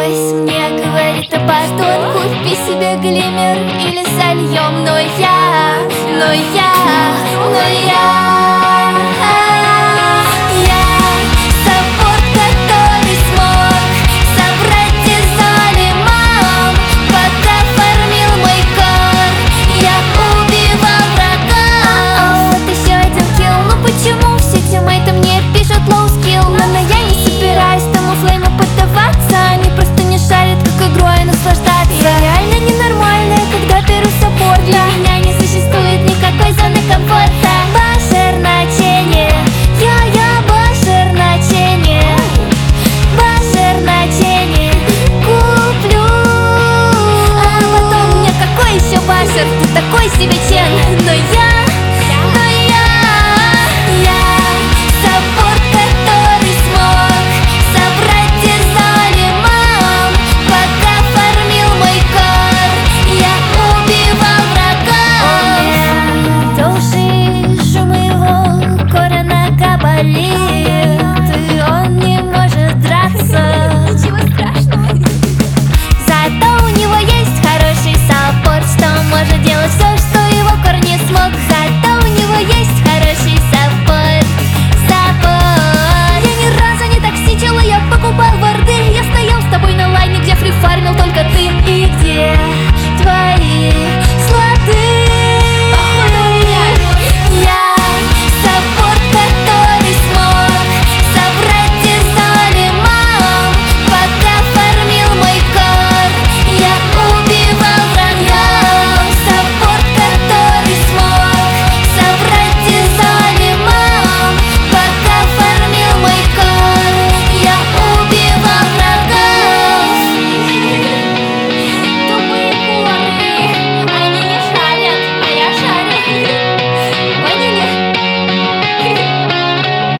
Брось, мне говорит Апатон, купи себе глиммер или сольем. Но я саппорт, который смог собрать из соли мам. Пока фармил мой кор, я убивал врага. Вот еще один килл, ну почему все тиммейты мне пишут low skill? Но я не собираюсь тому флейму поддаваться. Они просто не шарят, как игрой наслаждаться. Я реально ненормальная, когда беру саппорт. Для меня не существует никакой зоны комфорта. Башер значение, я башер значение. Башер значение куплю. А потом мне какой еще башер? Ты такой себе чен. Но я саппорт, который смог собрать из соли мам. Пока фармил мой кор, я убивал врага. Души моего кора нога болит, и он не может драться. Ничего страшного. Зато у него есть хороший саппорт, что может делать все, что его кор не смог. Зато у него есть хороший саппорт. Я ни разу не токсичила, я покупал варды. Я стоял с тобой на лайне, где фрифармил только ты.